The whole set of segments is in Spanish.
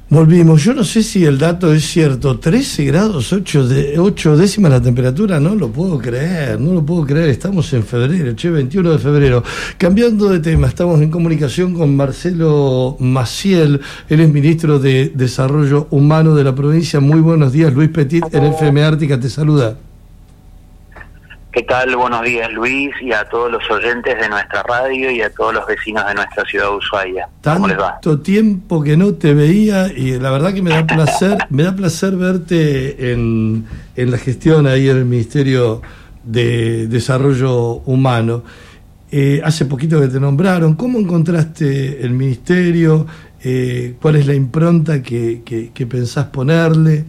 Volvimos. Yo no sé si el dato es cierto. 13 grados, 8 décimas la temperatura. No lo puedo creer, no lo puedo creer. Estamos en febrero, 21 de febrero. Cambiando de tema, estamos en comunicación con Marcelo Maciel. Él es ministro de Desarrollo Humano de la provincia. Muy buenos días. Luis Petit en FM Ártica te saluda. ¿Qué tal? Buenos días, Luis, y a todos los oyentes de nuestra radio y a todos los vecinos de nuestra ciudad de Ushuaia. ¿Cómo les va? Tanto tiempo que no te veía y la verdad que me da placer verte en la gestión ahí en el Ministerio de Desarrollo Humano. Hace poquito que te nombraron. ¿Cómo encontraste el ministerio? ¿Cuál es la impronta que pensás ponerle?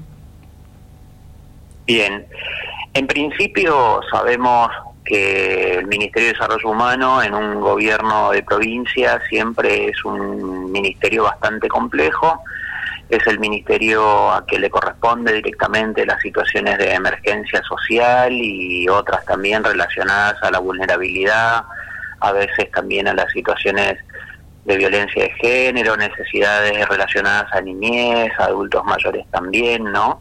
Bien. En principio sabemos que el Ministerio de Desarrollo Humano en un gobierno de provincia siempre es un ministerio bastante complejo. Es el ministerio a que le corresponde directamente las situaciones de emergencia social y otras también relacionadas a la vulnerabilidad, a veces también a las situaciones de violencia de género, necesidades relacionadas a niñez, a adultos mayores también, ¿no?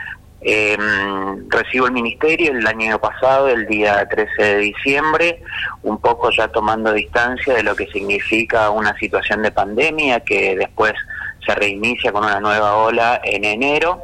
Recibo el ministerio el año pasado, el día 13 de diciembre, un poco ya tomando distancia de lo que significa una situación de pandemia que después se reinicia con una nueva ola en enero.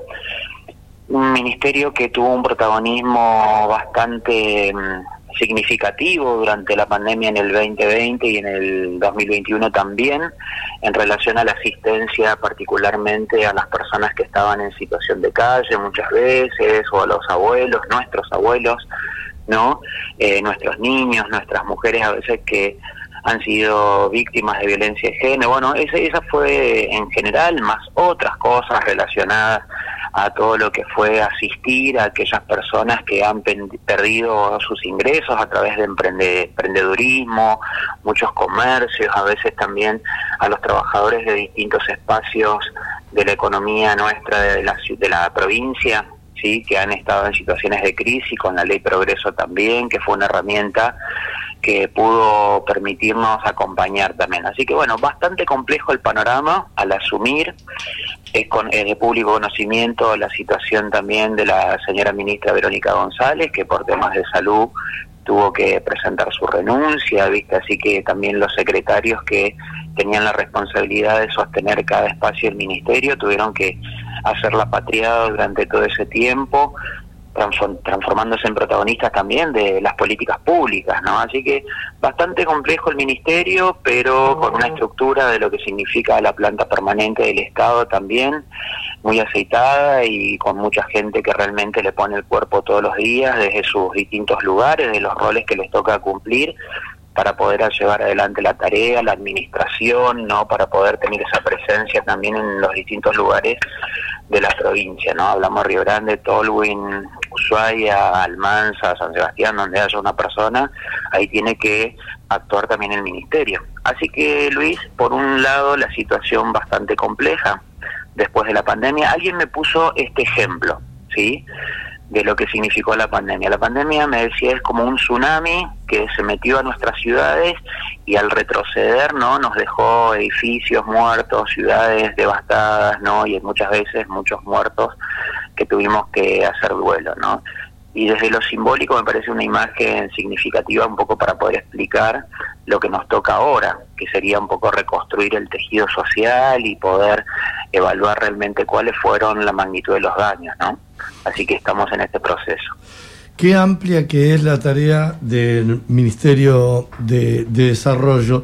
Un ministerio que tuvo un protagonismo bastante significativo durante la pandemia en el 2020 y en el 2021 también, en relación a la asistencia particularmente a las personas que estaban en situación de calle muchas veces, o a los abuelos, nuestros abuelos, ¿no? Nuestros niños, nuestras mujeres a veces que han sido víctimas de violencia de género. Bueno, esa fue en general, más otras cosas relacionadas a todo lo que fue asistir a aquellas personas que han perdido sus ingresos a través de emprendedurismo, muchos comercios, a veces también a los trabajadores de distintos espacios de la economía nuestra de la provincia, ¿sí? Que han estado en situaciones de crisis, con la Ley Progreso también, que fue una herramienta que pudo permitirnos acompañar también. Así que bueno, bastante complejo el panorama al asumir. Es de público conocimiento la situación también de la señora ministra Verónica González, que por temas de salud tuvo que presentar su renuncia, ¿viste? Así que también los secretarios que tenían la responsabilidad de sostener cada espacio del ministerio tuvieron que hacer la patriada durante todo ese tiempo, transformándose en protagonistas también de las políticas públicas, ¿no? Así que bastante complejo el ministerio, pero con una estructura de lo que significa la planta permanente del Estado también, muy aceitada y con mucha gente que realmente le pone el cuerpo todos los días desde sus distintos lugares, de los roles que les toca cumplir, para poder llevar adelante la tarea, la administración, ¿no? Para poder tener esa presencia también en los distintos lugares de la provincia, ¿no? Hablamos Río Grande, Tolwyn, Ushuaia, Almanza, San Sebastián, donde haya una persona, ahí tiene que actuar también el ministerio. Así que, Luis, por un lado la situación bastante compleja después de la pandemia. Alguien me puso este ejemplo, ¿sí?, de lo que significó la pandemia. La pandemia, me decía, es como un tsunami que se metió a nuestras ciudades y al retroceder, ¿no?, nos dejó edificios muertos, ciudades devastadas, ¿no?, y muchas veces muchos muertos que tuvimos que hacer duelo, ¿no? Y desde lo simbólico me parece una imagen significativa un poco para poder explicar lo que nos toca ahora, que sería un poco reconstruir el tejido social y poder evaluar realmente cuáles fueron la magnitud de los daños, ¿no? Así que estamos en este proceso. Qué amplia que es la tarea del Ministerio de Desarrollo.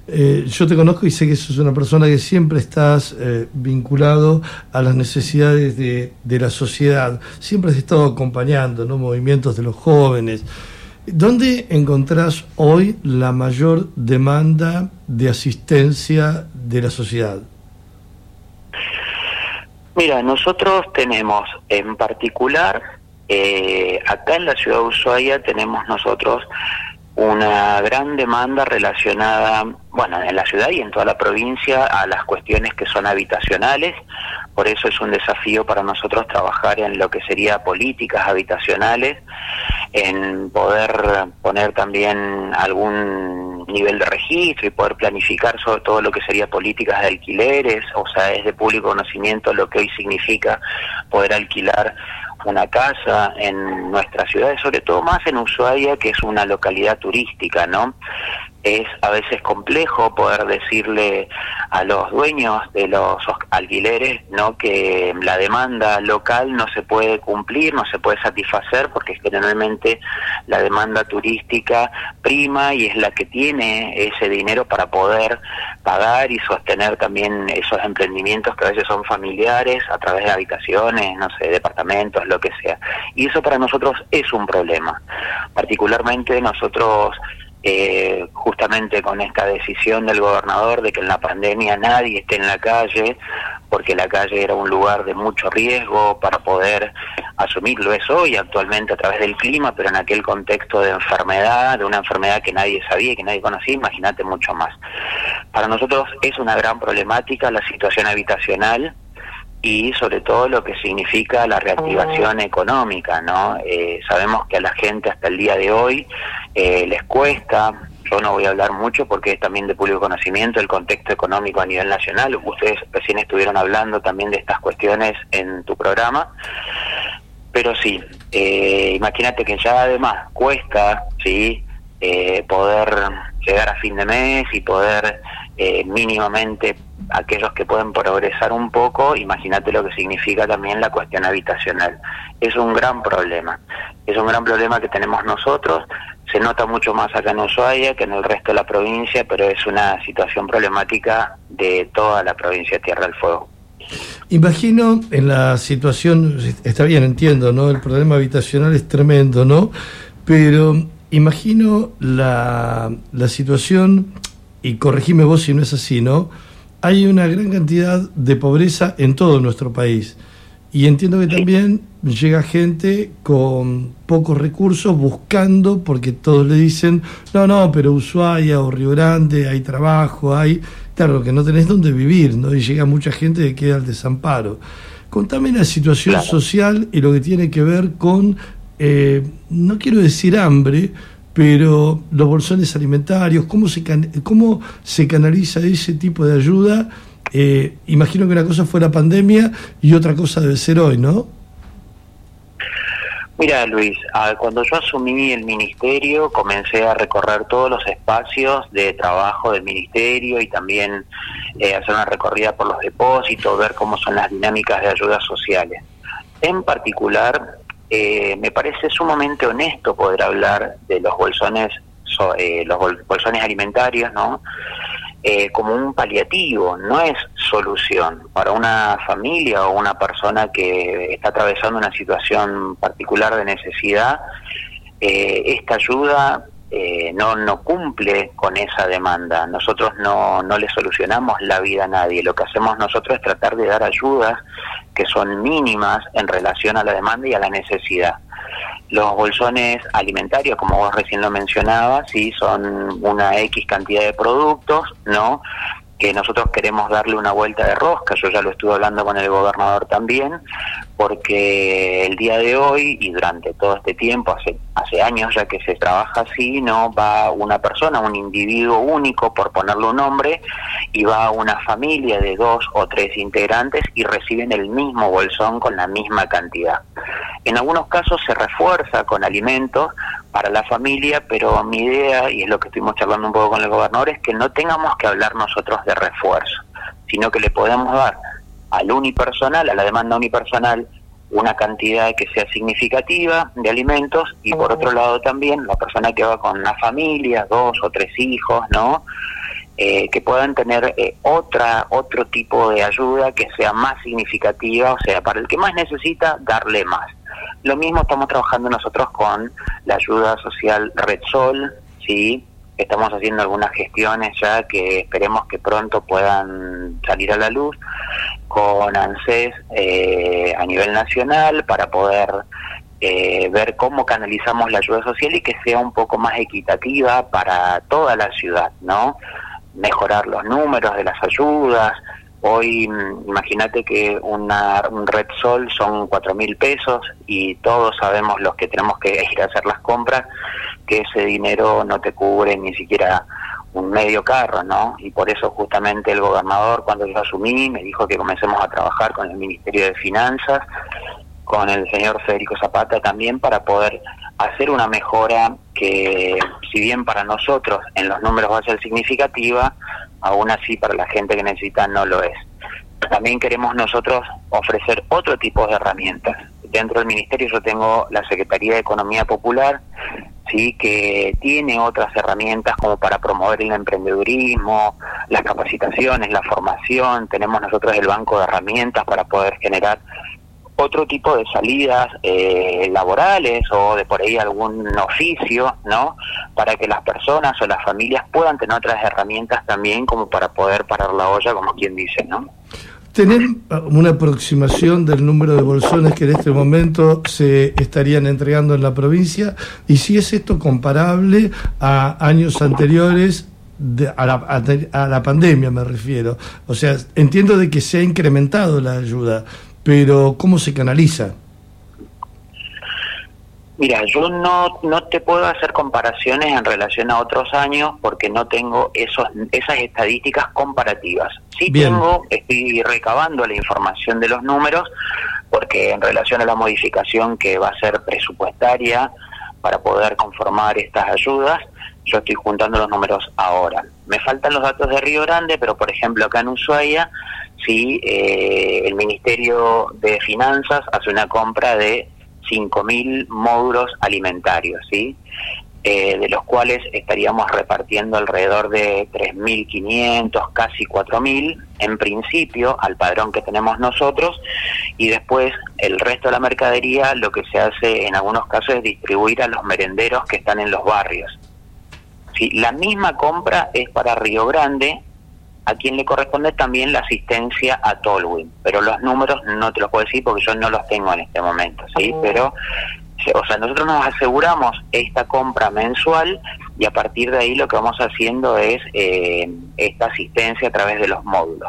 Yo te conozco y sé que sos una persona que siempre estás vinculado a las necesidades de la sociedad. Siempre has estado acompañando, ¿no?, movimientos de los jóvenes. ¿Dónde encontrás hoy la mayor demanda de asistencia de la sociedad? Mira, nosotros tenemos en particular, acá en la ciudad de Ushuaia tenemos nosotros una gran demanda relacionada, bueno, en la ciudad y en toda la provincia, a las cuestiones que son habitacionales. Por eso es un desafío para nosotros trabajar en lo que sería políticas habitacionales, en poder poner también algún un nivel de registro y poder planificar sobre todo lo que sería políticas de alquileres. O sea, es de público conocimiento lo que hoy significa poder alquilar una casa en nuestras ciudades, sobre todo más en Ushuaia, que es una localidad turística, ¿no? Es a veces complejo poder decirle a los dueños de los alquileres, ¿no?, que la demanda local no se puede cumplir, no se puede satisfacer, porque generalmente la demanda turística prima y es la que tiene ese dinero para poder pagar y sostener también esos emprendimientos que a veces son familiares a través de habitaciones, no sé, departamentos, lo que sea. Y eso para nosotros es un problema. Particularmente nosotros, justamente con esta decisión del gobernador de que en la pandemia nadie esté en la calle, porque la calle era un lugar de mucho riesgo para poder asumirlo, es hoy actualmente a través del clima, pero en aquel contexto de enfermedad, de una enfermedad que nadie sabía, que nadie conocía, imagínate mucho más. Para nosotros es una gran problemática la situación habitacional y sobre todo lo que significa la reactivación económica, ¿no? Sabemos que a la gente hasta el día de hoy les cuesta. Yo no voy a hablar mucho porque es también de público conocimiento el contexto económico a nivel nacional. Ustedes recién estuvieron hablando también de estas cuestiones en tu programa. Pero sí, imagínate que ya además cuesta, ¿sí?, poder llegar a fin de mes y poder mínimamente, aquellos que pueden progresar un poco, imagínate lo que significa también la cuestión habitacional. Es un gran problema que tenemos nosotros. Se nota mucho más acá en Ushuaia que en el resto de la provincia, pero es una situación problemática de toda la provincia de Tierra del Fuego. Imagino en la situación, está bien, entiendo, ¿no? El problema habitacional es tremendo, ¿no? Pero imagino la situación, y corregime vos si no es así, ¿no? Hay una gran cantidad de pobreza en todo nuestro país. Y entiendo que también llega gente con pocos recursos buscando, porque todos le dicen, no, pero Ushuaia o Río Grande hay trabajo, hay... Claro, que no tenés dónde vivir, ¿no? Y llega mucha gente que queda al desamparo. Contame la situación social y lo que tiene que ver con, no quiero decir hambre, pero los bolsones alimentarios, cómo se canaliza ese tipo de ayuda. Imagino que una cosa fue la pandemia y otra cosa debe ser hoy, ¿no? Mira, Luis, cuando yo asumí el ministerio comencé a recorrer todos los espacios de trabajo del ministerio y también hacer una recorrida por los depósitos, ver cómo son las dinámicas de ayudas sociales. En particular, me parece sumamente honesto poder hablar de los bolsones alimentarios, ¿no? Como un paliativo, no es solución para una familia o una persona que está atravesando una situación particular de necesidad. Esta ayuda no cumple con esa demanda. Nosotros no le solucionamos la vida a nadie. Lo que hacemos nosotros es tratar de dar ayudas que son mínimas en relación a la demanda y a la necesidad. Los bolsones alimentarios, como vos recién lo mencionabas, sí, son una X cantidad de productos, ¿no?, que nosotros queremos darle una vuelta de rosca. Yo ya lo estuve hablando con el gobernador también, porque el día de hoy y durante todo este tiempo, hace años ya que se trabaja así, no va una persona, un individuo único, por ponerle un nombre, y va una familia de 2 o 3 integrantes y reciben el mismo bolsón con la misma cantidad. En algunos casos se refuerza con alimentos para la familia, pero mi idea, y es lo que estuvimos charlando un poco con el gobernador, es que no tengamos que hablar nosotros de refuerzo, sino que le podemos dar al unipersonal, a la demanda unipersonal, una cantidad que sea significativa de alimentos, y por otro lado también la persona que va con una familia, 2 o 3 hijos, ¿no?, que puedan tener otro tipo de ayuda que sea más significativa, o sea, para el que más necesita, darle más. Lo mismo estamos trabajando nosotros con la ayuda social Red Sol, ¿sí? Estamos haciendo algunas gestiones ya que esperemos que pronto puedan salir a la luz, con ANSES a nivel nacional, para poder ver cómo canalizamos la ayuda social y que sea un poco más equitativa para toda la ciudad, ¿no? Mejorar los números de las ayudas. Hoy, imagínate que un Red Sol son 4.000 pesos y todos sabemos, los que tenemos que ir a hacer las compras, que ese dinero no te cubre ni siquiera un medio carro, ¿no? Y por eso justamente el gobernador, cuando yo asumí, me dijo que comencemos a trabajar con el Ministerio de Finanzas, con el señor Federico Zapata también, para poder hacer una mejora que, si bien para nosotros en los números va a ser significativa, aún así para la gente que necesita no lo es. También queremos nosotros ofrecer otro tipo de herramientas. Dentro del Ministerio yo tengo la Secretaría de Economía Popular, sí, que tiene otras herramientas como para promover el emprendedurismo, las capacitaciones, la formación. Tenemos nosotros el banco de herramientas para poder generar otro tipo de salidas laborales o de por ahí algún oficio, ¿no? Para que las personas o las familias puedan tener otras herramientas también como para poder parar la olla, como quien dice, ¿no? ¿Tener una aproximación del número de bolsones que en este momento se estarían entregando en la provincia? Y si es esto comparable a años anteriores, a la pandemia me refiero. O sea, entiendo de que se ha incrementado la ayuda, pero ¿cómo se canaliza? Mira, yo no te puedo hacer comparaciones en relación a otros años porque no tengo esas estadísticas comparativas. Sí Bien. Estoy recabando la información de los números porque en relación a la modificación que va a ser presupuestaria para poder conformar estas ayudas, yo estoy juntando los números ahora. Me faltan los datos de Río Grande, pero por ejemplo acá en Ushuaia, sí, el Ministerio de Finanzas hace una compra de 5.000 módulos alimentarios, ¿sí? De los cuales estaríamos repartiendo alrededor de 3.500, casi 4.000, en principio, al padrón que tenemos nosotros, y después el resto de la mercadería lo que se hace en algunos casos es distribuir a los merenderos que están en los barrios. ¿Sí? La misma compra es para Río Grande, a quien le corresponde también la asistencia a Tolwyn, pero los números no te los puedo decir porque yo no los tengo en este momento, ¿sí? Pero, o sea, nosotros nos aseguramos esta compra mensual y a partir de ahí lo que vamos haciendo es esta asistencia a través de los módulos.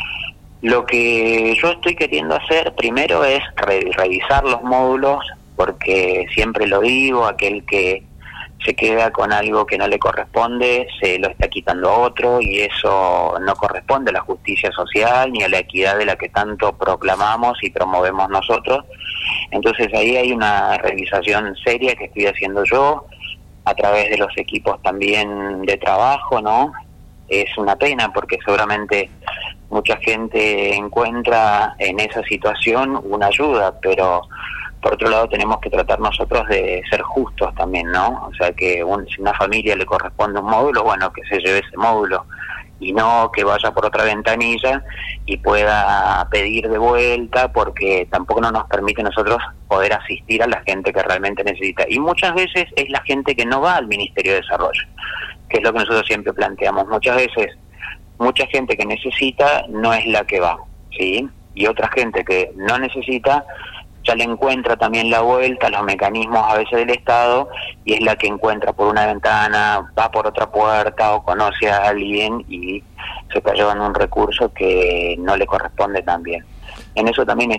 Lo que yo estoy queriendo hacer primero es revisar los módulos, porque siempre lo digo, aquel que se queda con algo que no le corresponde, se lo está quitando a otro, y eso no corresponde a la justicia social ni a la equidad de la que tanto proclamamos y promovemos nosotros. Entonces ahí hay una revisación seria que estoy haciendo yo, a través de los equipos también de trabajo, ¿no? Es una pena porque seguramente mucha gente encuentra en esa situación una ayuda, pero por otro lado tenemos que tratar nosotros de ser justos también, ¿no? O sea, que si una familia le corresponde un módulo, bueno, que se lleve ese módulo y no que vaya por otra ventanilla y pueda pedir de vuelta, porque tampoco no nos permite a nosotros poder asistir a la gente que realmente necesita. Y muchas veces es la gente que no va al Ministerio de Desarrollo, que es lo que nosotros siempre planteamos. Muchas veces, mucha gente que necesita no es la que va, ¿sí? Y otra gente que no necesita ya le encuentra también la vuelta a los mecanismos a veces del Estado, y es la que encuentra por una ventana, va por otra puerta o conoce a alguien y se está llevando un recurso que no le corresponde también. En eso también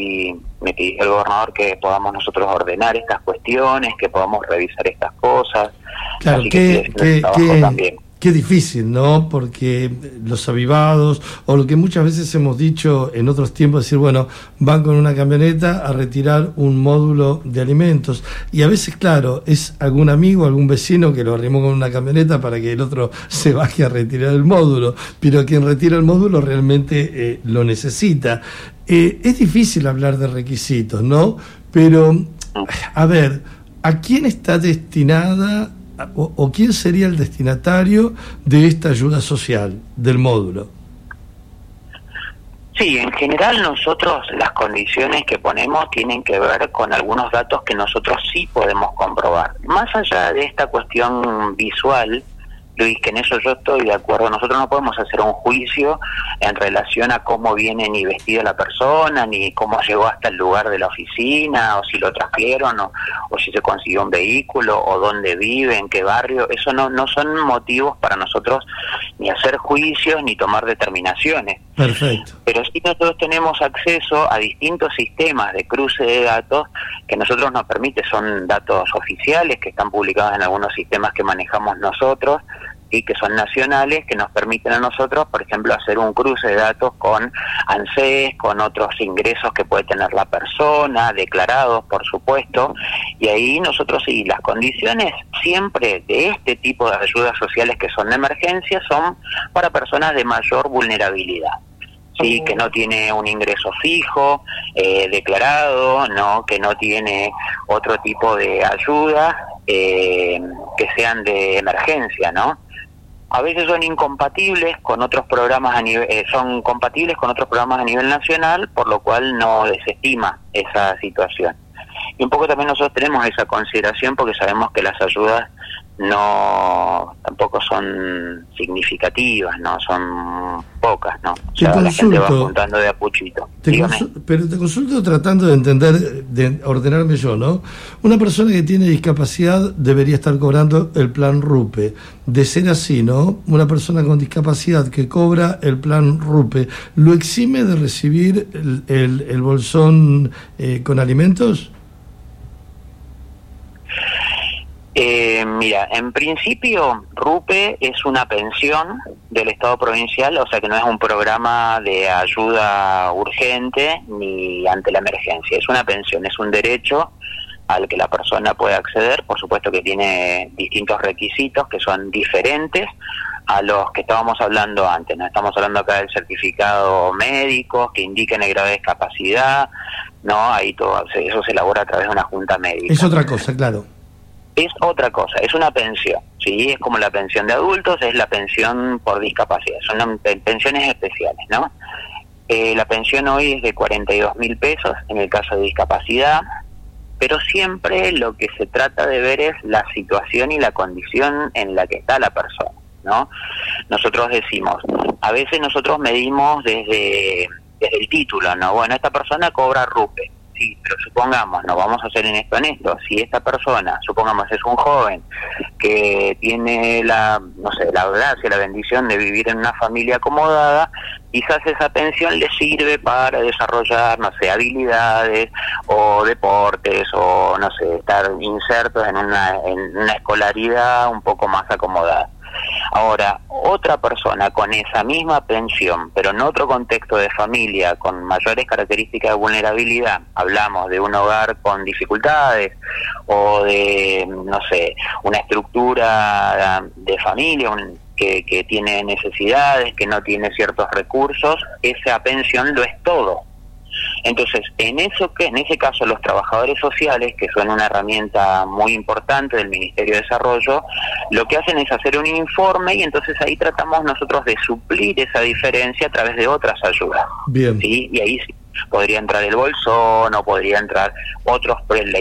me pidió el gobernador que podamos nosotros ordenar estas cuestiones, que podamos revisar estas cosas. Claro, así que también. Qué difícil, ¿no? Porque los avivados, o lo que muchas veces hemos dicho en otros tiempos, decir, bueno, van con una camioneta a retirar un módulo de alimentos. Y a veces, claro, es algún amigo, algún vecino que lo arrimó con una camioneta para que el otro se baje a retirar el módulo. Pero quien retira el módulo realmente lo necesita. Es difícil hablar de requisitos, ¿no? Pero, a ver, ¿a quién está destinada o quién sería el destinatario de esta ayuda social, del módulo? Sí, en general nosotros las condiciones que ponemos tienen que ver con algunos datos que nosotros sí podemos comprobar. Más allá de esta cuestión visual, Luis, que en eso yo estoy de acuerdo, nosotros no podemos hacer un juicio en relación a cómo viene ni vestida la persona, ni cómo llegó hasta el lugar de la oficina, o si lo trajeron, o si se consiguió un vehículo, o dónde vive, en qué barrio. Eso no son motivos para nosotros ni hacer juicios ni tomar determinaciones. Perfecto. Pero sí nosotros tenemos acceso a distintos sistemas de cruce de datos que nosotros nos permite, son datos oficiales que están publicados en algunos sistemas que manejamos nosotros, y que son nacionales, que nos permiten a nosotros, por ejemplo, hacer un cruce de datos con ANSES, con otros ingresos que puede tener la persona, declarados, por supuesto, y ahí nosotros, y las condiciones siempre de este tipo de ayudas sociales que son de emergencia son para personas de mayor vulnerabilidad. Sí, que no tiene un ingreso fijo, declarado, no, que no tiene otro tipo de ayuda, que sean de emergencia, ¿no? A veces son incompatibles con otros programas a nivel, son compatibles con otros programas a nivel nacional, por lo cual no desestima esa situación. Y un poco también nosotros tenemos esa consideración porque sabemos que las ayudas no tampoco son significativas, no son pocas, ¿no? O sea, la gente va juntando de a puchito. Pero te consulto tratando de entender, de ordenarme yo, ¿no? Una persona que tiene discapacidad debería estar cobrando el plan RUPE. De ser así, ¿no? Una persona con discapacidad que cobra el plan RUPE, ¿lo exime de recibir el bolsón con alimentos? Mira, en principio RUPE es una pensión del Estado provincial, o sea que no es un programa de ayuda urgente ni ante la emergencia, es una pensión, es un derecho al que la persona puede acceder, por supuesto que tiene distintos requisitos que son diferentes a los que estábamos hablando antes, no estamos hablando acá del certificado médico que indiquen el grado de discapacidad, no, ahí todo eso se elabora a través de una junta médica. Es otra cosa, claro. Es otra cosa, es una pensión, ¿sí? Es como la pensión de adultos, es la pensión por discapacidad, son pensiones especiales, ¿no? La pensión hoy es de 42.000 pesos en el caso de discapacidad, pero siempre lo que se trata de ver es la situación y la condición en la que está la persona, ¿no? Nosotros decimos, a veces nosotros medimos desde el título, ¿no? Bueno, esta persona cobra RUPE. Sí, pero supongamos, nos vamos a hacer en esto, si esta persona, supongamos, es un joven que tiene la gracia, la bendición de vivir en una familia acomodada, quizás esa pensión le sirve para desarrollar, habilidades o deportes o, estar insertos en una escolaridad un poco más acomodada. Ahora, otra persona con esa misma pensión, pero en otro contexto de familia, con mayores características de vulnerabilidad, hablamos de un hogar con dificultades o de, una estructura de familia que tiene necesidades, que no tiene ciertos recursos, esa pensión lo es todo. Entonces, en ese caso, los trabajadores sociales, que son una herramienta muy importante del Ministerio de Desarrollo, lo que hacen es hacer un informe y entonces ahí tratamos nosotros de suplir esa diferencia a través de otras ayudas. Bien. ¿Sí? Y ahí sí, podría entrar el bolsón o podría entrar otros,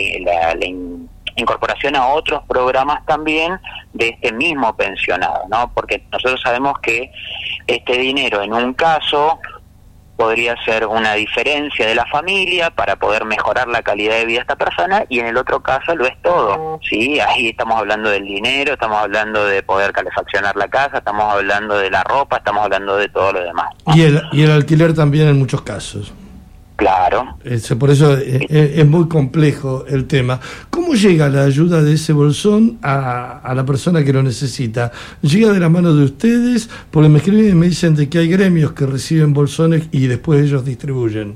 la incorporación a otros programas también de este mismo pensionado, ¿no? Porque nosotros sabemos que este dinero en un caso podría ser una diferencia de la familia para poder mejorar la calidad de vida de esta persona y en el otro caso lo es todo, ¿sí? Ahí estamos hablando del dinero, estamos hablando de poder calefaccionar la casa, estamos hablando de la ropa, estamos hablando de todo lo demás, ¿no? Y el alquiler también en muchos casos. Claro. Por eso es muy complejo el tema. ¿Cómo llega la ayuda de ese bolsón a la persona que lo necesita? ¿Llega de la mano de ustedes? Porque me escriben y me dicen de que hay gremios que reciben bolsones y después ellos distribuyen.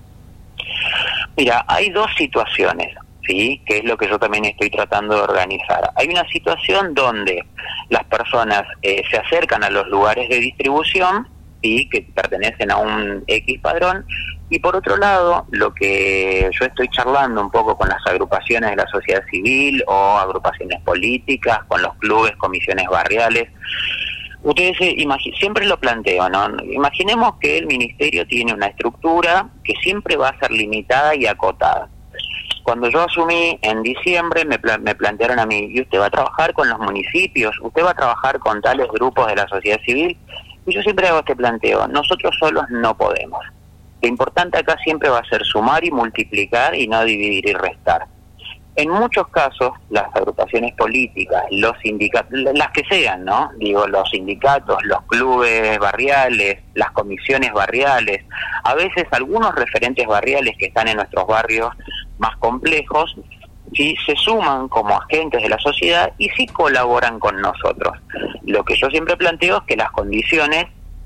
Mira, hay dos situaciones, ¿sí? Que es lo que yo también estoy tratando de organizar. Hay una situación donde las personas se acercan a los lugares de distribución, ¿sí? Que pertenecen a un X padrón, y por otro lado, lo que yo estoy charlando un poco con las agrupaciones de la sociedad civil o agrupaciones políticas, con los clubes, comisiones barriales. Ustedes siempre lo planteo, ¿no? Imaginemos que el ministerio tiene una estructura que siempre va a ser limitada y acotada. Cuando yo asumí en diciembre me plantearon a mí, ¿y usted va a trabajar con los municipios? ¿Usted va a trabajar con tales grupos de la sociedad civil? Y yo siempre hago este planteo, nosotros solos no podemos. Lo importante acá siempre va a ser sumar y multiplicar y no dividir y restar. En muchos casos, las agrupaciones políticas, los sindicatos, las que sean, ¿no? Digo, los sindicatos, los clubes barriales, las comisiones barriales, a veces algunos referentes barriales que están en nuestros barrios más complejos, sí se suman como agentes de la sociedad y sí colaboran con nosotros. Lo que yo siempre planteo es que las condiciones,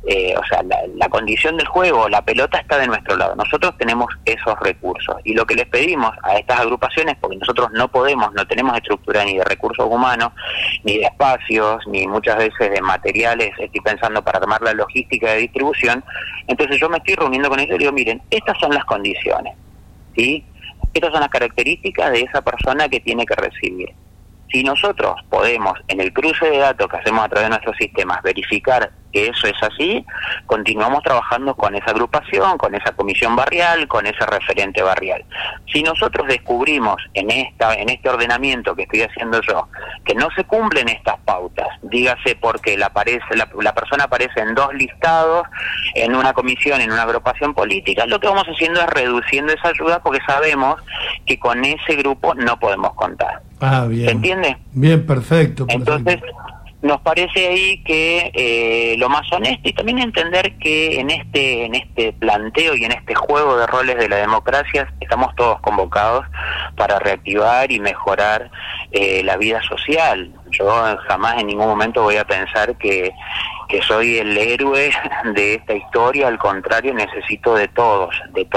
la condición del juego, la pelota está de nuestro lado. Nosotros tenemos esos recursos y lo que les pedimos a estas agrupaciones, porque nosotros no tenemos estructura ni de recursos humanos, ni de espacios, ni muchas veces de materiales, estoy pensando para armar la logística de distribución, entonces yo me estoy reuniendo con ellos y digo, miren, estas son las condiciones, ¿sí? Estas son las características de esa persona que tiene que recibir. Si nosotros podemos, en el cruce de datos que hacemos a través de nuestros sistemas, verificar que eso es así, continuamos trabajando con esa agrupación, con esa comisión barrial, con ese referente barrial. Si nosotros descubrimos en este ordenamiento que estoy haciendo yo, que no se cumplen estas pautas, dígase porque la persona aparece en 2 listados, en una comisión, en una agrupación política, lo que vamos haciendo es reduciendo esa ayuda porque sabemos que con ese grupo no podemos contar. Ah, bien. ¿Se entiende? Bien, perfecto. Entonces, nos parece ahí que lo más honesto y también entender que en este planteo y en este juego de roles de la democracia estamos todos convocados para reactivar y mejorar la vida social. Yo jamás en ningún momento voy a pensar que soy el héroe de esta historia, al contrario, necesito de todos,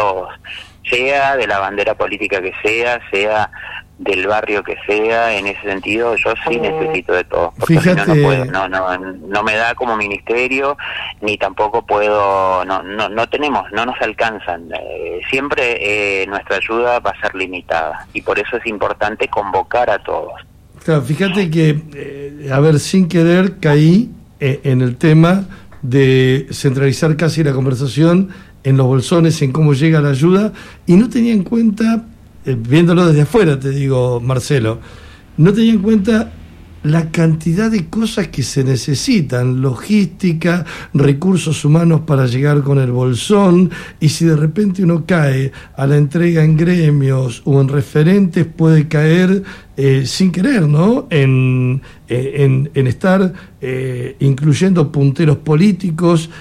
sea de la bandera política que sea del barrio que sea. En ese sentido yo sí necesito de todo, porque fíjate, si no puedo, no me da como ministerio, ni tampoco puedo, no nos alcanzan, siempre nuestra ayuda va a ser limitada y por eso es importante convocar a todos. Claro, fíjate que sin querer caí en el tema de centralizar casi la conversación en los bolsones, en cómo llega la ayuda, y no tenía en cuenta, viéndolo desde afuera, te digo, Marcelo, no tenía en cuenta la cantidad de cosas que se necesitan, logística, recursos humanos para llegar con el bolsón, y si de repente uno cae a la entrega en gremios o en referentes, puede caer sin querer, ¿no? En estar incluyendo punteros políticos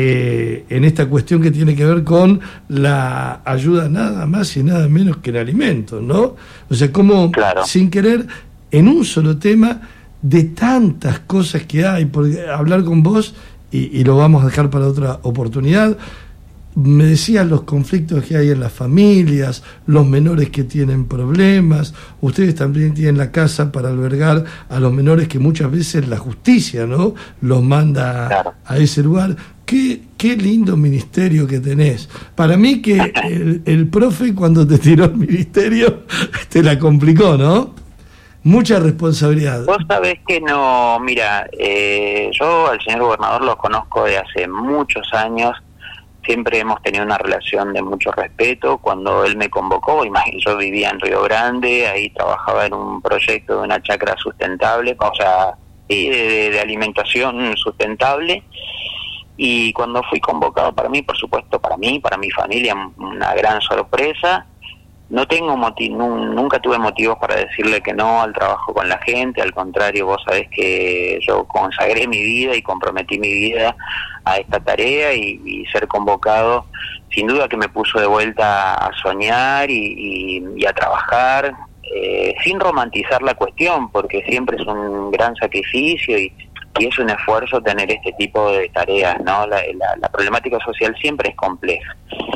en esta cuestión que tiene que ver con la ayuda nada más y nada menos que en alimentos, ¿no? O sea, como claro, sin querer, en un solo tema, de tantas cosas que hay, porque hablar con vos, y lo vamos a dejar para otra oportunidad, me decías los conflictos que hay en las familias, los menores que tienen problemas, ustedes también tienen la casa para albergar a los menores que muchas veces la justicia, ¿no?, los manda claro, a ese lugar. Qué lindo ministerio que tenés. Para mí que el profe cuando te tiró el ministerio te la complicó, ¿no? Mucha responsabilidad. Vos sabés que no, mira, yo al señor gobernador lo conozco de hace muchos años, siempre hemos tenido una relación de mucho respeto. Cuando él me convocó, yo vivía en Río Grande, ahí trabajaba en un proyecto de una chacra sustentable, o sea, de alimentación sustentable, y cuando fui convocado, para mí, por supuesto, para mi familia, una gran sorpresa. No tengo nunca tuve motivos para decirle que no al trabajo con la gente, al contrario, vos sabés que yo consagré mi vida y comprometí mi vida a esta tarea, y ser convocado sin duda que me puso de vuelta a soñar y a trabajar, sin romantizar la cuestión, porque siempre es un gran sacrificio y es un esfuerzo tener este tipo de tareas, ¿no? La problemática social siempre es compleja,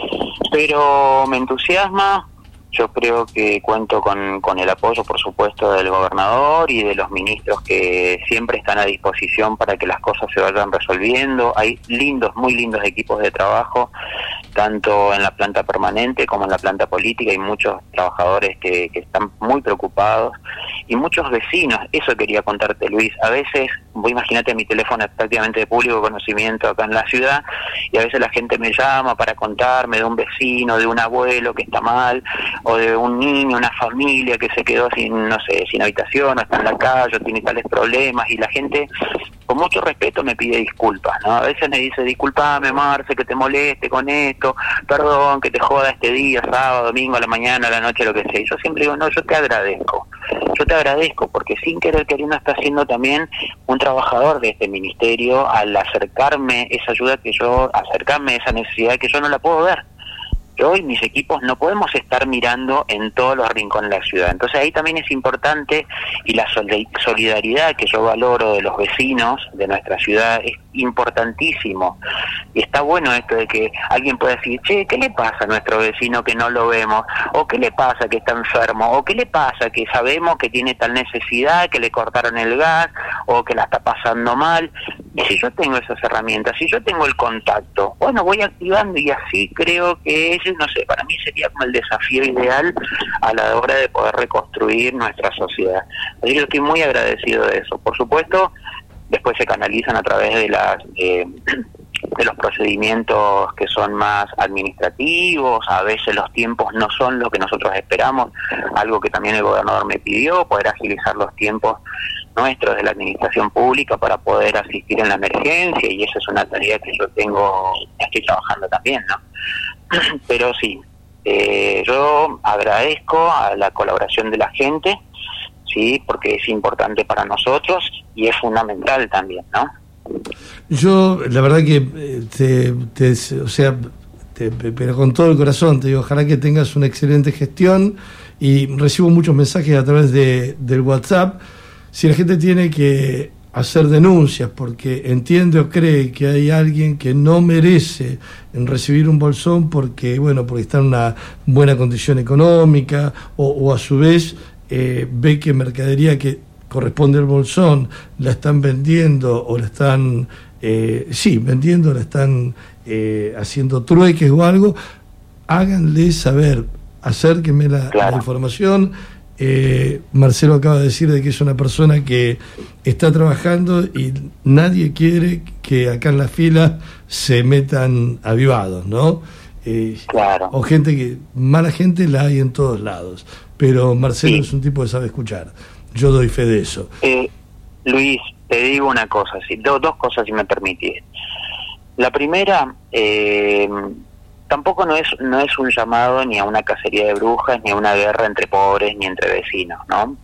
pero me entusiasma. Yo creo que cuento con el apoyo, por supuesto, del gobernador y de los ministros que siempre están a disposición para que las cosas se vayan resolviendo. Hay muy lindos equipos de trabajo, tanto en la planta permanente como en la planta política, y muchos trabajadores que están muy preocupados, y muchos vecinos. Eso quería contarte, Luis. A veces, vos imagínate, mi teléfono es prácticamente de público conocimiento acá en la ciudad, y a veces la gente me llama para contarme de un vecino, de un abuelo que está mal, o de un niño, una familia que se quedó sin habitación, o está en la calle, o tiene tales problemas, y la gente, con mucho respeto, me pide disculpas, ¿no? A veces me dice, disculpame, Marce, que te moleste con esto, perdón, que te joda este día, sábado, domingo, a la mañana, a la noche, lo que sea. Y yo siempre digo, no, yo te agradezco, porque sin querer queriendo está siendo también un trabajador de este ministerio al acercarme esa ayuda acercarme esa necesidad que yo no la puedo ver. Yo y mis equipos no podemos estar mirando en todos los rincones de la ciudad. Entonces ahí también es importante, y la solidaridad que yo valoro de los vecinos de nuestra ciudad es importantísimo. Y está bueno esto de que alguien pueda decir, che, ¿qué le pasa a nuestro vecino que no lo vemos? ¿O qué le pasa que está enfermo? ¿O qué le pasa que sabemos que tiene tal necesidad, que le cortaron el gas, o que la está pasando mal? Y si yo tengo esas herramientas, si yo tengo el contacto, bueno, voy activando, y así creo que no sé, para mí sería como el desafío ideal a la hora de poder reconstruir nuestra sociedad. Así que yo estoy muy agradecido de eso. Por supuesto, después se canalizan a través de de los procedimientos que son más administrativos. A veces los tiempos no son lo que nosotros esperamos, algo que también el gobernador me pidió, poder agilizar los tiempos nuestros de la administración pública para poder asistir en la emergencia, y eso es una tarea que yo estoy trabajando también, ¿no? Pero sí, yo agradezco a la colaboración de la gente, sí, porque es importante para nosotros y es fundamental también, ¿no? Yo, la verdad que, pero con todo el corazón, te digo, ojalá que tengas una excelente gestión, y recibo muchos mensajes a través del WhatsApp. Si la gente tiene que hacer denuncias porque entiende o cree que hay alguien que no merece en recibir un bolsón porque está en una buena condición económica, o a su vez ve que mercadería que corresponde al bolsón la están vendiendo, o la están vendiendo, la están haciendo trueques o algo, háganle saber, acérquenme la información. Marcelo acaba de decir de que es una persona que está trabajando y nadie quiere que acá en la fila se metan avivados, ¿no? O mala gente la hay en todos lados, pero Marcelo es un tipo que sabe escuchar. Yo doy fe de eso. Luis, te digo una cosa, dos cosas si me permitís. La primera, tampoco no es un llamado ni a una cacería de brujas, ni a una guerra entre pobres, ni entre vecinos, ¿no?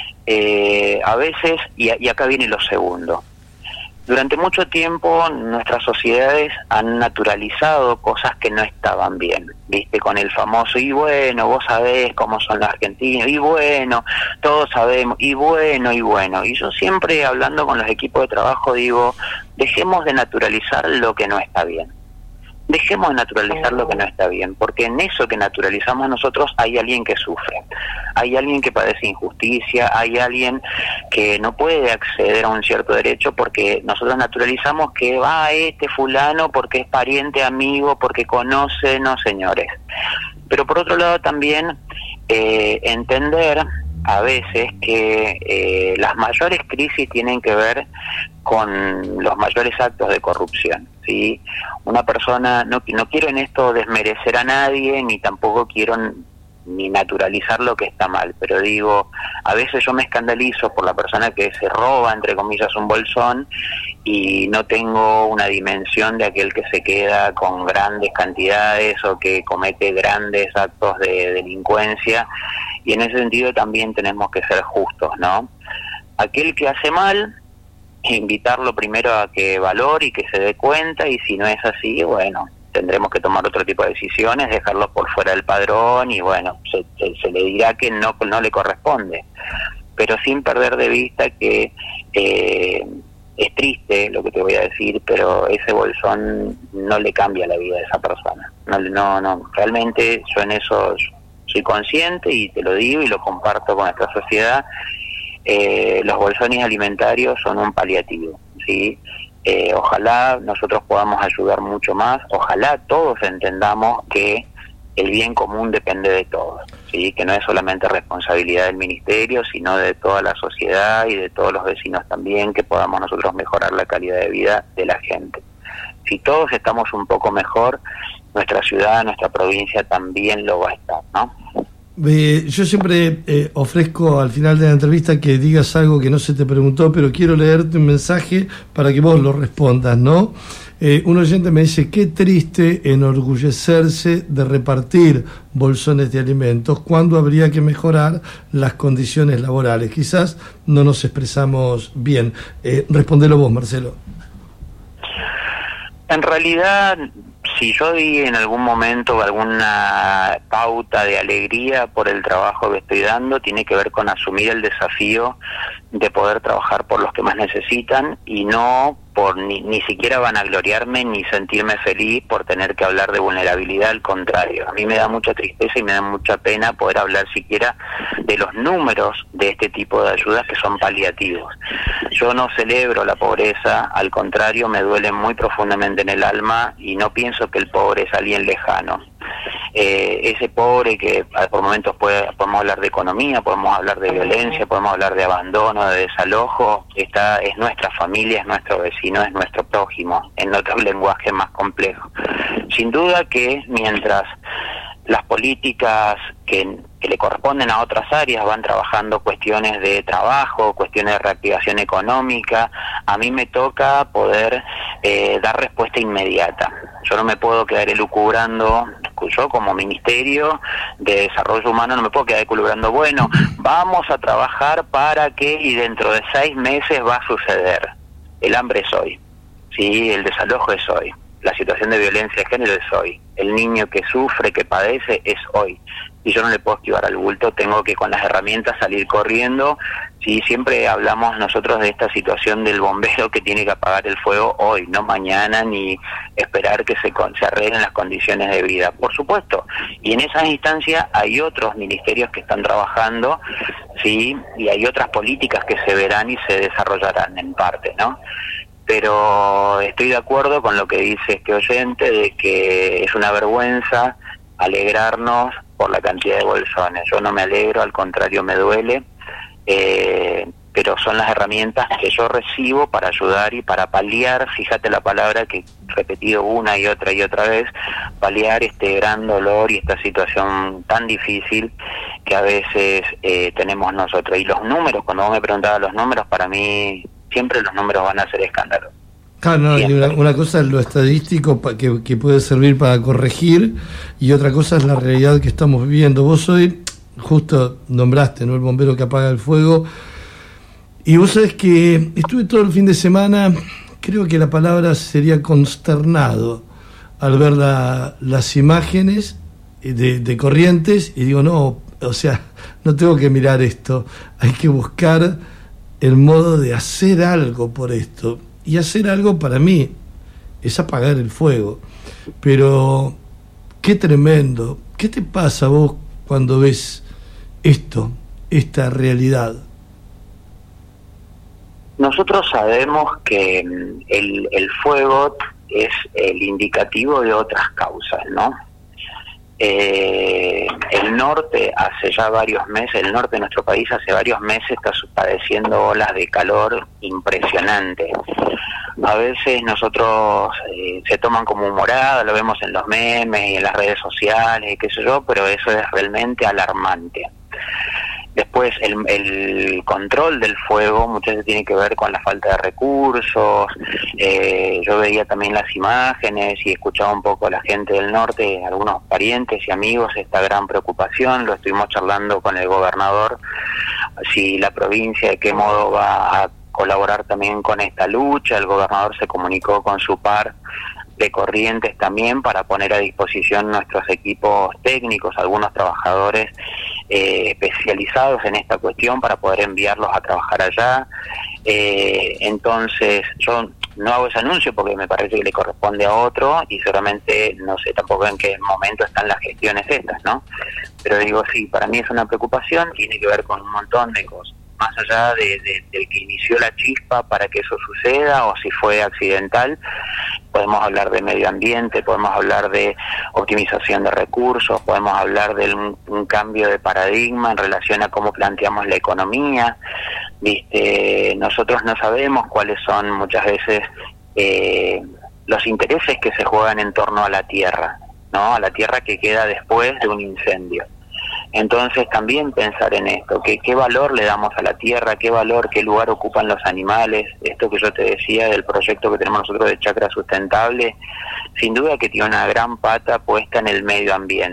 A veces, y acá viene lo segundo, durante mucho tiempo nuestras sociedades han naturalizado cosas que no estaban bien, ¿viste? Con el famoso, y bueno, vos sabés cómo son los argentinos, y bueno, todos sabemos, y bueno. Y yo siempre, hablando con los equipos de trabajo, digo, dejemos de naturalizar lo que no está bien. Dejemos de naturalizar lo que no está bien, porque en eso que naturalizamos nosotros hay alguien que sufre, hay alguien que padece injusticia, hay alguien que no puede acceder a un cierto derecho porque nosotros naturalizamos que va este fulano porque es pariente, amigo, porque conoce, no, señores. Pero por otro lado también entender a veces que las mayores crisis tienen que ver con los mayores actos de corrupción, ¿sí? Una persona, no quiero en esto desmerecer a nadie, ni tampoco quiero ni naturalizar lo que está mal, pero digo, a veces yo me escandalizo por la persona que se roba, entre comillas, un bolsón, y no tengo una dimensión de aquel que se queda con grandes cantidades o que comete grandes actos de delincuencia, y en ese sentido también tenemos que ser justos, ¿no? Aquel que hace mal, invitarlo primero a que valore y que se dé cuenta, y si no es así, bueno, tendremos que tomar otro tipo de decisiones, dejarlo por fuera del padrón, y bueno, se le dirá que no le corresponde, pero sin perder de vista que es triste lo que te voy a decir, pero ese bolsón no le cambia la vida de esa persona. No, realmente yo en eso soy consciente y te lo digo y lo comparto con nuestra sociedad. Los bolsones alimentarios son un paliativo, ¿sí? Ojalá nosotros podamos ayudar mucho más, ojalá todos entendamos que el bien común depende de todos, ¿sí? Que no es solamente responsabilidad del ministerio, sino de toda la sociedad y de todos los vecinos también, que podamos nosotros mejorar la calidad de vida de la gente. Si todos estamos un poco mejor, nuestra ciudad, nuestra provincia también lo va a estar, ¿no? Yo siempre ofrezco al final de la entrevista que digas algo que no se te preguntó, pero quiero leerte un mensaje para que vos lo respondas, ¿no? Un oyente me dice, qué triste enorgullecerse de repartir bolsones de alimentos cuando habría que mejorar las condiciones laborales. Quizás no nos expresamos bien. Respondelo vos, Marcelo. En realidad, Si yo di en algún momento alguna pauta de alegría por el trabajo que estoy dando, tiene que ver con asumir el desafío de poder trabajar por los que más necesitan y no por ni siquiera vanagloriarme ni sentirme feliz por tener que hablar de vulnerabilidad. Al contrario, a mí me da mucha tristeza y me da mucha pena poder hablar siquiera de los números de este tipo de ayudas que son paliativos. Yo no celebro la pobreza, al contrario, me duele muy profundamente en el alma y no pienso que el pobre es alguien lejano. Ese pobre que por momentos podemos hablar de economía, podemos hablar de violencia, podemos hablar de abandono, de desalojo, es nuestra familia, es nuestro vecino, es nuestro prójimo, en otro lenguaje más complejo. Sin duda que mientras las políticas que le corresponden a otras áreas van trabajando cuestiones de trabajo, cuestiones de reactivación económica, a mí me toca poder dar respuesta inmediata. Yo no me puedo quedar elucubrando, yo como Ministerio de Desarrollo Humano no me puedo quedar elucubrando, bueno, vamos a trabajar para que y dentro de 6 meses va a suceder. El hambre es hoy, ¿sí? El desalojo es hoy, la situación de violencia de género es hoy, el niño que sufre, que padece es hoy. Y yo no le puedo esquivar al bulto, tengo que con las herramientas salir corriendo. Sí, siempre hablamos nosotros de esta situación del bombero que tiene que apagar el fuego hoy, no mañana, ni esperar que se arreglen las condiciones de vida. Por supuesto, y en esas instancias hay otros ministerios que están trabajando, sí, y hay otras políticas que se verán y se desarrollarán en parte, ¿no? Pero estoy de acuerdo con lo que dice este oyente de que es una vergüenza alegrarnos por la cantidad de bolsones. Yo no me alegro, al contrario me duele, pero son las herramientas que yo recibo para ayudar y para paliar, fíjate la palabra que he repetido una y otra vez, paliar este gran dolor y esta situación tan difícil que a veces tenemos nosotros. Y los números, cuando vos me preguntabas los números, para mí siempre los números van a ser escándalos. Claro, no, una cosa es lo estadístico que puede servir para corregir y otra cosa es la realidad que estamos viviendo. Vos hoy justo nombraste, ¿no?, el bombero que apaga el fuego, y vos sabés que estuve todo el fin de semana, creo que la palabra sería consternado al ver las imágenes de Corrientes y digo, no, o sea, no tengo que mirar esto, hay que buscar el modo de hacer algo por esto. Y hacer algo para mí es apagar el fuego. Pero qué tremendo. ¿Qué te pasa vos cuando ves esta realidad? Nosotros sabemos que el fuego es el indicativo de otras causas, ¿no? El norte hace ya varios meses, el norte de nuestro país hace varios meses está padeciendo olas de calor impresionantes. A veces nosotros se toman como humorada, lo vemos en los memes y en las redes sociales y qué sé yo, pero eso es realmente alarmante. Después, el control del fuego muchas veces tiene que ver con la falta de recursos. Yo veía también las imágenes y escuchaba un poco a la gente del norte, algunos parientes y amigos, esta gran preocupación. Lo estuvimos charlando con el gobernador, si la provincia de qué modo va a colaborar también con esta lucha. El gobernador se comunicó con su par de Corrientes también para poner a disposición nuestros equipos técnicos, algunos trabajadores especializados en esta cuestión para poder enviarlos a trabajar allá. Entonces yo no hago ese anuncio porque me parece que le corresponde a otro y seguramente no sé tampoco en qué momento están las gestiones estas, ¿no? Pero digo, sí, para mí es una preocupación, tiene que ver con un montón de cosas, más allá del que inició la chispa para que eso suceda o si fue accidental. Podemos hablar de medio ambiente, podemos hablar de optimización de recursos, podemos hablar de un cambio de paradigma en relación a cómo planteamos la economía. ¿Viste? Nosotros no sabemos cuáles son muchas veces los intereses que se juegan en torno a la tierra, ¿no? A la tierra que queda después de un incendio. Entonces también pensar en esto, qué valor le damos a la tierra, qué lugar ocupan los animales. Esto que yo te decía del proyecto que tenemos nosotros de Chacra Sustentable, sin duda que tiene una gran pata puesta en el medio ambiente.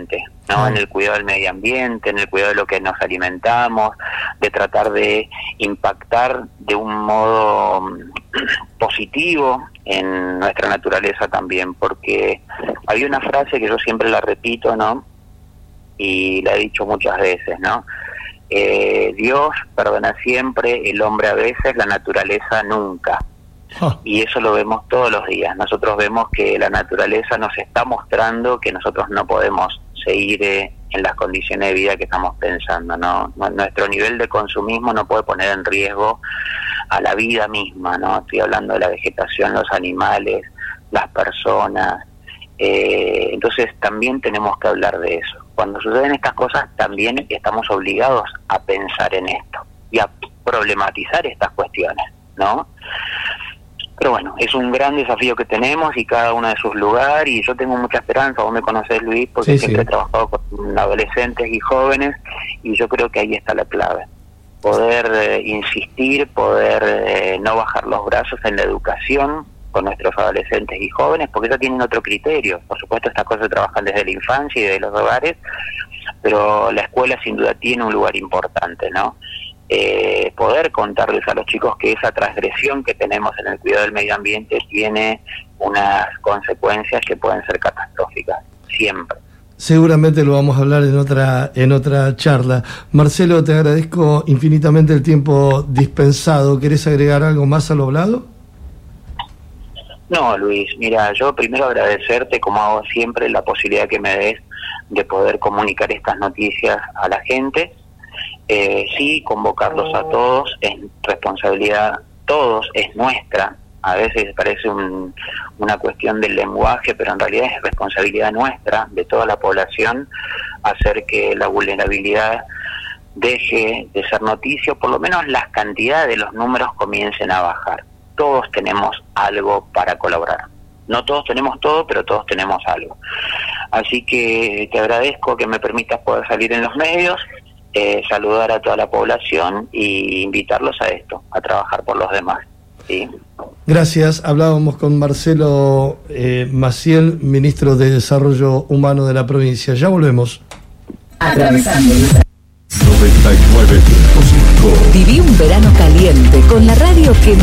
¿no? En el cuidado del medio ambiente, en el cuidado de lo que nos alimentamos, de tratar de impactar de un modo positivo en nuestra naturaleza también, porque hay una frase que yo siempre la repito, ¿no? Y la he dicho muchas veces, ¿no? Dios perdona siempre, el hombre a veces, la naturaleza nunca. Y eso lo vemos todos los días. Nosotros vemos que la naturaleza nos está mostrando que nosotros no podemos seguir en las condiciones de vida que estamos pensando, ¿no? Nuestro nivel de consumismo no puede poner en riesgo a la vida misma, ¿no? Estoy hablando de la vegetación, los animales, las personas. Entonces también tenemos que hablar de eso. Cuando suceden estas cosas también estamos obligados a pensar en esto y a problematizar estas cuestiones, ¿no? Pero bueno, es un gran desafío que tenemos y cada uno de sus lugares, y yo tengo mucha esperanza. Vos me conocés, Luis, porque siempre he trabajado con adolescentes y jóvenes, y yo creo que ahí está la clave. Poder insistir, poder no bajar los brazos en la educación con nuestros adolescentes y jóvenes, porque ellos tienen otro criterio. Por supuesto, estas cosas se trabajan desde la infancia y de los hogares, pero la escuela sin duda tiene un lugar importante, ¿no? Poder contarles a los chicos que esa transgresión que tenemos en el cuidado del medio ambiente tiene unas consecuencias que pueden ser catastróficas, siempre. Seguramente lo vamos a hablar en otra charla. Marcelo, te agradezco infinitamente el tiempo dispensado. ¿Querés agregar algo más a lo hablado? No, Luis, mira, yo primero agradecerte, como hago siempre, la posibilidad que me des de poder comunicar estas noticias a la gente. Sí, convocarlos a todos, es responsabilidad, todos, es nuestra. A veces parece una cuestión del lenguaje, pero en realidad es responsabilidad nuestra, de toda la población, hacer que la vulnerabilidad deje de ser noticia, o por lo menos las cantidades de los números comiencen a bajar. Todos tenemos algo para colaborar. No todos tenemos todo, pero todos tenemos algo. Así que te agradezco que me permitas poder salir en los medios, saludar a toda la población y invitarlos a esto, a trabajar por los demás. ¿Sí? Gracias. Hablábamos con Marcelo Maciel, ministro de Desarrollo Humano de la provincia. Ya volvemos. Atravesando 99.5. Viví un verano caliente con la radio que